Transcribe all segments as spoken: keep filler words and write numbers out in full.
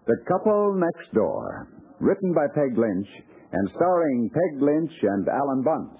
The Couple Next Door, written by Peg Lynch and starring Peg Lynch and Alan Bunce.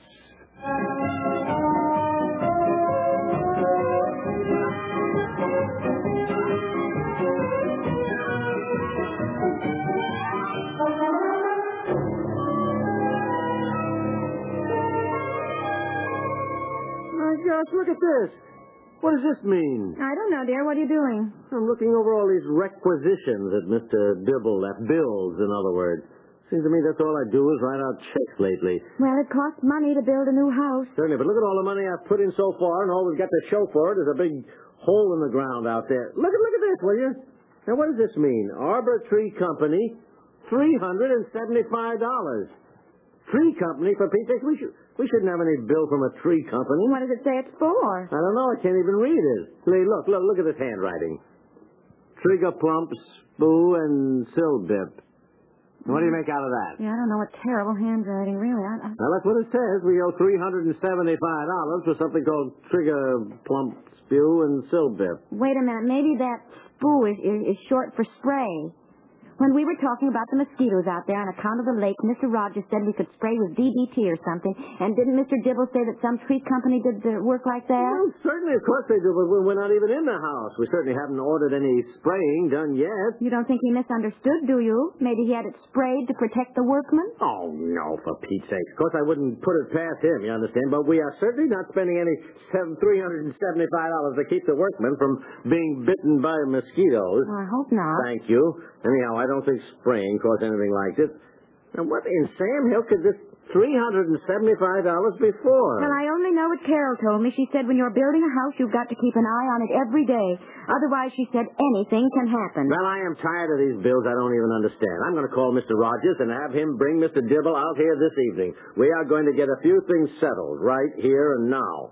My gosh, look at this. What does this mean? I don't know, dear. What are you doing? I'm looking over all these requisitions that Mister Dibble left. Bills, in other words. Seems to me that's all I do is write out checks lately. Well, it costs money to build a new house. Certainly, but look at all the money I've put in so far, and all we've got to show for it is a big hole in the ground out there. Look at look at this, will you? Now, what does this mean? Arbor Tree Company, three hundred seventy-five dollars. Tree Company, for Pete's sake, we, should, we shouldn't have any bill from a tree company. What does it say it's for? I don't know. I can't even read it. Lee, look, look, look at this handwriting. Trigger Plump, Spoo, and Silbip. What do you make out of that? Yeah, I don't know. What terrible handwriting, really. I, I... Now, that's what it says. We owe three hundred seventy-five dollars for something called Trigger Plump, Spew, and Silbip. Wait a minute. Maybe that Spoo is, is, is short for spray. When we were talking about the mosquitoes out there on account of the lake, Mister Rogers said we could spray with D D T or something. And didn't Mister Dibble say that some tree company did the work like that? Well, certainly, of course they do, but we're not even in the house. We certainly haven't ordered any spraying done yet. You don't think he misunderstood, do you? Maybe he had it sprayed to protect the workmen? Oh, no, for Pete's sake. Of course, I wouldn't put it past him, you understand, but we are certainly not spending any three hundred seventy-five dollars to keep the workmen from being bitten by mosquitoes. Well, I hope not. Thank you. Anyhow, I don't think spraying costs anything like this. Now, what in Sam Hill could this three hundred seventy-five dollars be for? Well, I only know what Carol told me. She said when you're building a house, you've got to keep an eye on it every day. Otherwise, she said, anything can happen. Well, I am tired of these bills I don't even understand. I'm going to call Mister Rogers and have him bring Mister Dibble out here this evening. We are going to get a few things settled right here and now.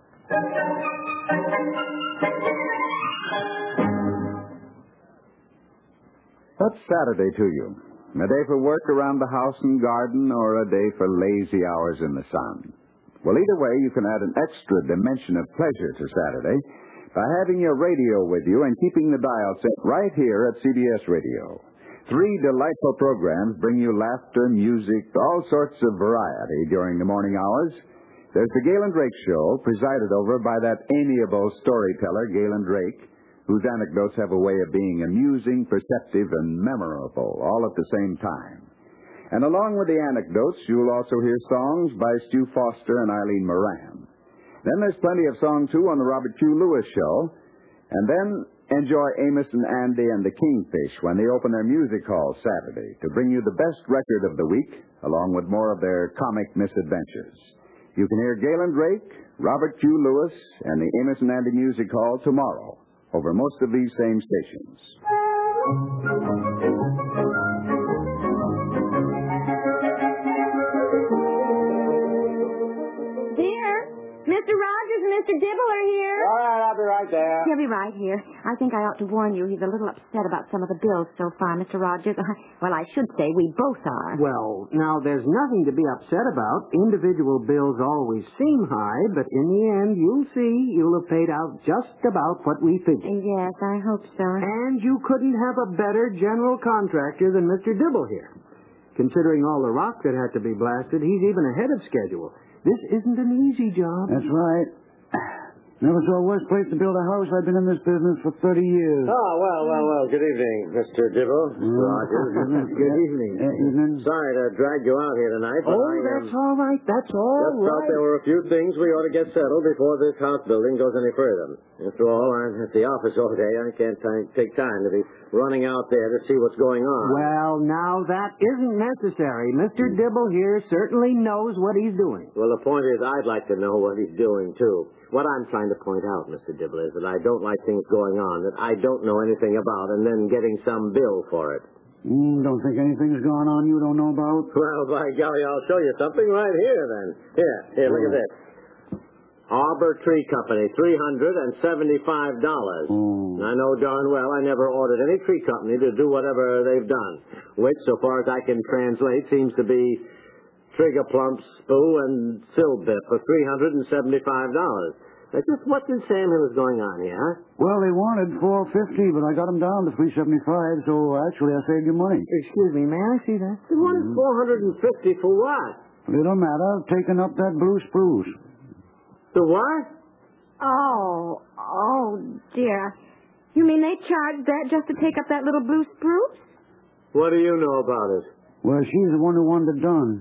What's Saturday to you? A day for work around the house and garden, or a day for lazy hours in the sun? Well, either way, you can add an extra dimension of pleasure to Saturday by having your radio with you and keeping the dial set right here at C B S Radio. Three delightful programs bring you laughter, music, all sorts of variety during the morning hours. There's the Galen Drake Show, presided over by that amiable storyteller, Galen Drake, whose anecdotes have a way of being amusing, perceptive, and memorable, all at the same time. And along with the anecdotes, you'll also hear songs by Stu Foster and Eileen Moran. Then there's plenty of song, too, on the Robert Q. Lewis Show. And then enjoy Amos and Andy and the Kingfish when they open their music hall Saturday to bring you the best record of the week, along with more of their comic misadventures. You can hear Galen Drake, Robert Q. Lewis, and the Amos and Andy Music Hall tomorrow over most of these same stations. Dear, Mister Rogers and Mister Dibble are here. All right, I'll be right there. He'll be right here. I think I ought to warn you, he's a little upset about some of the bills so far, Mister Rogers. Well, I should say we both are. Well, now, there's nothing to be upset about. Individual bills always seem high, but in the end, you'll see you'll have paid out just about what we figured. Yes, I hope so. And you couldn't have a better general contractor than Mister Dibble here. Considering all the rock that had to be blasted, he's even ahead of schedule. This isn't an easy job. That's right. Never saw a worse place to build a house. I've been in this business for thirty years. Oh, well, well, well. Good evening, Mister Dibble. Mm. Rogers. Good evening. Uh, evening. Sorry to drag you out here tonight, but Oh, I um, that's all right. That's all just right. thought there were a few things we ought to get settled before this house building goes any further. After all, I'm at the office all day. I can't t- take time to be running out there to see what's going on. Well, now, that isn't necessary. Mister Dibble here certainly knows what he's doing. Well, the point is, I'd like to know what he's doing, too. What I'm trying to point out, Mister Dibble, is that I don't like things going on that I don't know anything about and then getting some bill for it. Mm, don't think anything's going on you don't know about? Well, by golly, I'll show you something right here, then. Here, here, look at this. Arbor Tree Company, three hundred seventy-five dollars. Mm. I know darn well I never ordered any tree company to do whatever they've done, which, so far as I can translate, seems to be Trigger Plump, Spoo, and Silbip for three hundred seventy-five dollars. Now, just what did Sam Hill is going on here, huh? Well, they wanted four fifty, but I got them down to three seventy-five, so actually I saved you money. Excuse me, may I see that? They wanted four hundred fifty for what? Little matter, taking up that blue spruce. The what? Oh, oh, dear. You mean they charged that just to take up that little blue spruce? What do you know about it? Well, she's the one who wanted it done.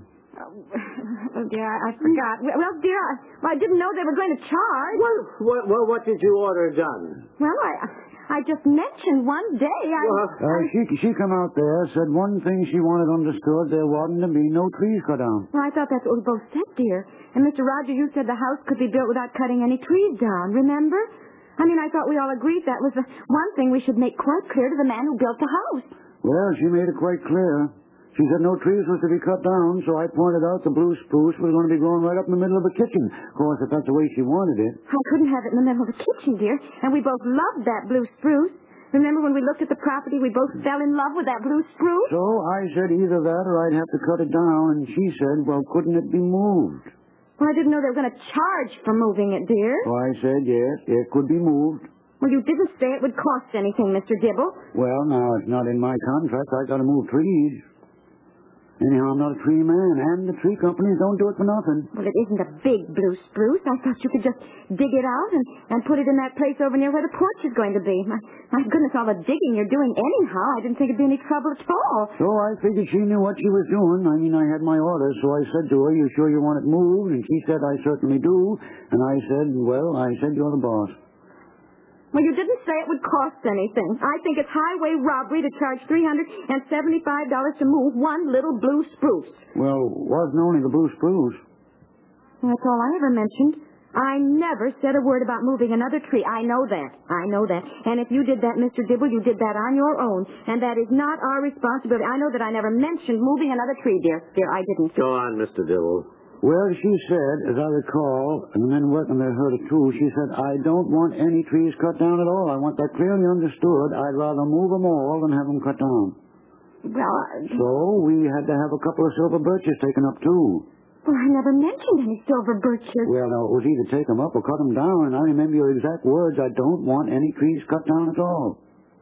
Oh, dear, I, I forgot. Well, well, dear, I, well, I didn't know they were going to charge. What, what, what, what did you order done? Well, I I just mentioned one day I... Well, Uh, she she come out there, said one thing she wanted understood, there wasn't to be no trees cut down. Well, I thought that's what we both said, dear. And Mister Rogers, you said the house could be built without cutting any trees down, remember? I mean, I thought we all agreed that was the one thing we should make quite clear to the man who built the house. Well, she made it quite clear. She said no trees was to be cut down, so I pointed out the blue spruce was going to be growing right up in the middle of the kitchen. Of course, if that's the way she wanted it. I couldn't have it in the middle of the kitchen, dear, and we both loved that blue spruce. Remember when we looked at the property, we both fell in love with that blue spruce? So I said either that or I'd have to cut it down, and she said, well, couldn't it be moved? Well, I didn't know they were going to charge for moving it, dear. So I said, yes, it could be moved. Well, you didn't say it would cost anything, Mister Dibble. Well, now, it's not in my contract. I got to move trees. Anyhow, I'm not a tree man, and the tree companies don't do it for nothing. Well, it isn't a big blue spruce. I thought you could just dig it out and, and put it in that place over near where the porch is going to be. My, my goodness, all the digging you're doing anyhow. I didn't think it'd be any trouble at all. So I figured she knew what she was doing. I mean, I had my orders, so I said to her, you sure you want it moved? And she said, I certainly do. And I said, well, I said, you're the boss. Well, you didn't say it would cost anything. I think it's highway robbery to charge three hundred seventy-five dollars to move one little blue spruce. Well, wasn't only the blue spruce. Well, that's all I ever mentioned. I never said a word about moving another tree. I know that. I know that. And if you did that, Mister Dibble, you did that on your own. And that is not our responsibility. I know that I never mentioned moving another tree, dear. Dear, I didn't. Go on, Mister Dibble. Well, she said, as I recall, and the men working there heard it too, she said, I don't want any trees cut down at all. I want that clearly understood. I'd rather move them all than have them cut down. Well, I... So we had to have a couple of silver birches taken up, too. Well, I never mentioned any silver birches. Well, no, it was either take them up or cut them down, and I remember your exact words, I don't want any trees cut down at all.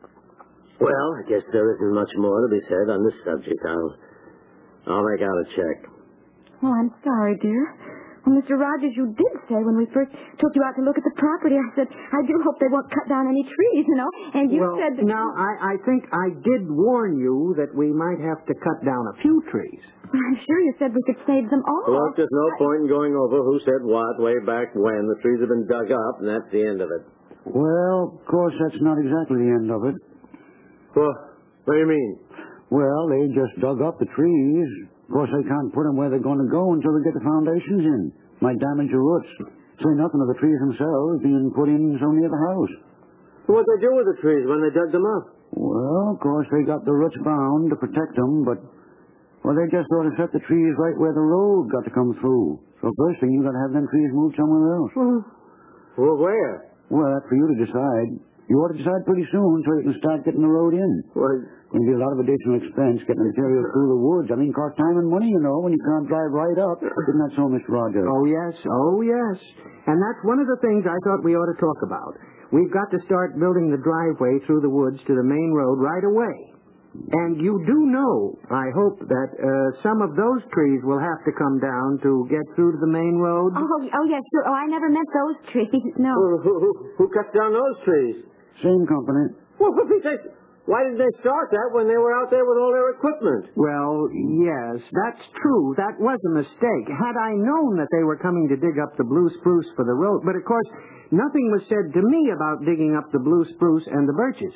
Well, I guess there isn't much more to be said on this subject. I'll, I'll make out a check. Oh, I'm sorry, dear. Well, Mister Rogers, you did say when we first took you out to look at the property, I said, I do hope they won't cut down any trees, you know, and you well, said... now, I, I think I did warn you that we might have to cut down a few trees. I'm sure you said we could save them all. Well, there's no point in going over who said what way back when. The trees have been dug up, and that's the end of it. Well, of course, that's not exactly the end of it. Well, what do you mean? Well, they just dug up the trees. Of course, they can't put them where they're going to go until they get the foundations in. Might damage the roots. Say nothing of the trees themselves being put in so near the house. What'd they do with the trees when they dug them up? Well, of course, they got the roots bound to protect them, but, well, they just ought to set the trees right where the road got to come through. So first thing, you got to have them trees moved somewhere else. Well, where? Well, that's for you to decide. You ought to decide pretty soon so you can start getting the road in. Well, Going to be a lot of additional expense getting material through the woods. I mean, cost time and money, you know, when you can't drive right up. Isn't that so, Mister Rogers? Oh, yes. Oh, yes. And that's one of the things I thought we ought to talk about. We've got to start building the driveway through the woods to the main road right away. And you do know, I hope, that uh, some of those trees will have to come down to get through to the main road. Oh, oh, yes, sure. Oh, I never meant those trees. No. who, who, who, who cut down those trees? Same company. Well, for Pete's sake, why didn't they start that when they were out there with all their equipment? Well, yes, that's true. That was a mistake. Had I known that they were coming to dig up the blue spruce for the road, but of course, nothing was said to me about digging up the blue spruce and the birches.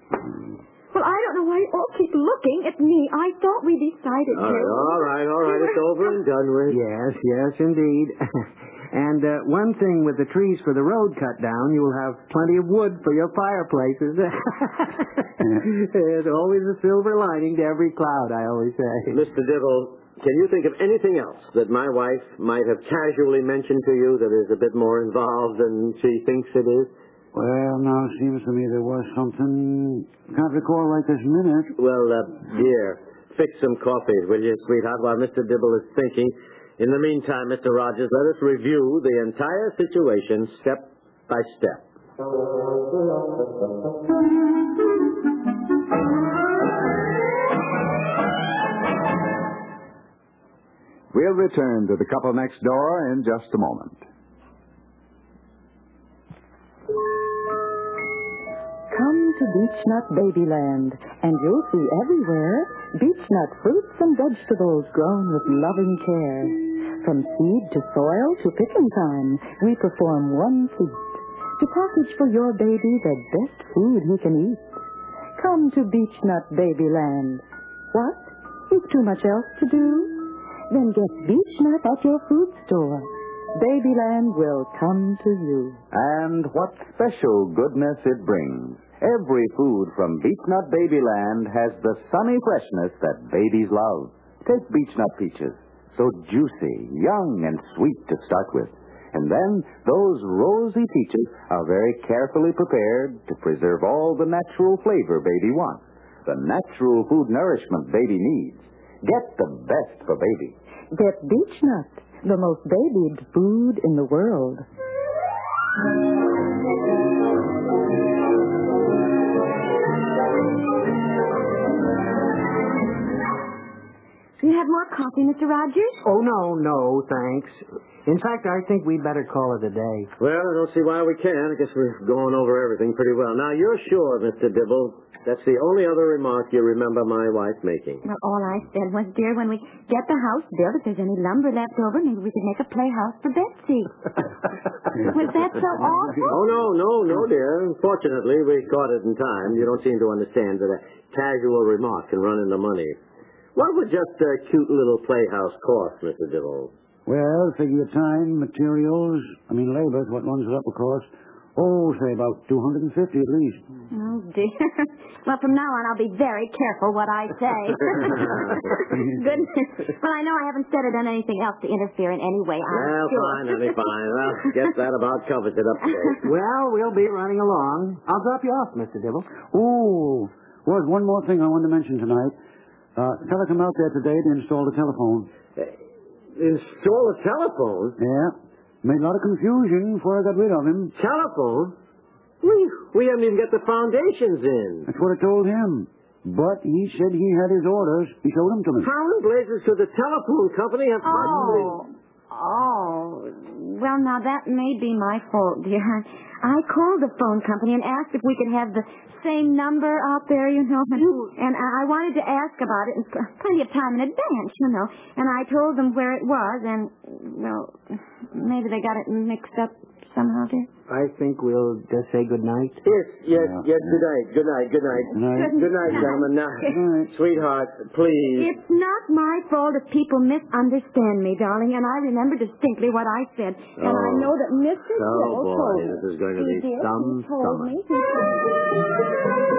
Well, I don't know why you all keep looking at me. I thought we decided All to. right, all right, all right. It's over and done with. Yes, yes, indeed. And uh, one thing with the trees for the road cut down, you will have plenty of wood for your fireplaces. There's always a silver lining to every cloud, I always say. Mister Dibble, can you think of anything else that my wife might have casually mentioned to you that is a bit more involved than she thinks it is? Well, now, it seems to me there was something. Can't recall right this minute. Well, uh, dear, fix some coffee, will you, sweetheart, while Mister Dibble is thinking. In the meantime, Mister Rogers, let us review the entire situation step by step. We'll return to the couple next door in just a moment. Come to Beechnut Babyland, and you'll see everywhere beechnut fruits and vegetables grown with loving care. From seed to soil to picking time, we perform one feat, to package for your baby the best food he can eat. Come to Beechnut Babyland. What? Is too much else to do? Then get Beechnut at your food store. Babyland will come to you. And what special goodness it brings. Every food from Beechnut Babyland has the sunny freshness that babies love. Take Beechnut peaches, so juicy, young, and sweet to start with. And then those rosy peaches are very carefully prepared to preserve all the natural flavor baby wants, the natural food nourishment baby needs. Get the best for baby. Get Beechnut, the most babied food in the world. Do you have more coffee, Mister Rogers? Oh, no, no, thanks. In fact, I think we'd better call it a day. Well, I don't see why we can't. I guess we've gone over everything pretty well. Now, you're sure, Mister Dibble, that's the only other remark you remember my wife making? Well, all I said was, dear, when we get the house built, if there's any lumber left over, maybe we could make a playhouse for Betsy. Was that so awful? Oh, no, no, no, dear. Fortunately, we caught it in time. You don't seem to understand that a casual remark can run into money. What would just a cute little playhouse cost, Mister Dibble? Well, figure time, materials, I mean labor, what runs it up will cost. Oh, say about two hundred fifty at least. Oh, dear. Well, from now on, I'll be very careful what I say. Goodness. Well, I know I haven't said or done anything else to interfere in any way. I'm Well, sure. fine, honey, fine. Well, guess that about covers it up today. Well, we'll be running along. I'll drop you off, Mister Dibble. Oh, was one more thing I wanted to mention tonight. Uh, fella come out there today to install the telephone. Install a telephone? Yeah. Made a lot of confusion before I got rid of him. Telephone? We, we haven't even got the foundations in. That's what I told him. But he said he had his orders. He showed them to me. How in blazes could the telephone company have possibly... Oh. Oh. Well, now, that may be my fault, dear. I called the phone company and asked if we could have the same number out there, you know. And, and I wanted to ask about it in plenty of time in advance, you know. And I told them where it was, and, well, maybe they got it mixed up somehow, dear. I think we'll just say good night. Yes, yes, Yeah. yes, good night, good night, good night. Good night. Good night, gentlemen. Now, sweetheart, please. It's not my fault if people misunderstand me, darling, and I remember distinctly what I said. And I Oh. know that Mister Oh, Dibble boy, told me. this is going to He be did. some He told summer. me. He told me.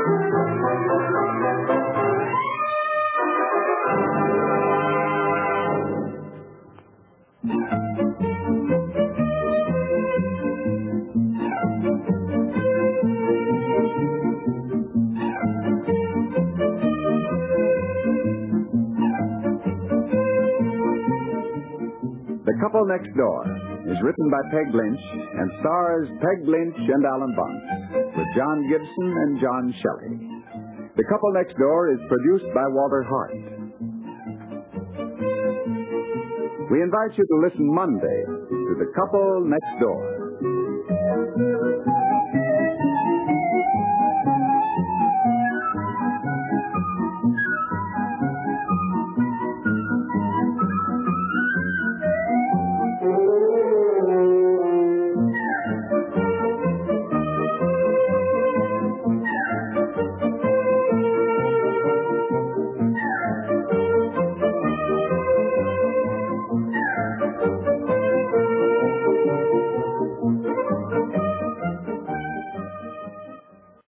The Couple Next Door is written by Peg Lynch and stars Peg Lynch and Alan Bunce, with John Gibson and John Shelley. The Couple Next Door is produced by Walter Hart. We invite you to listen Monday to The Couple Next Door.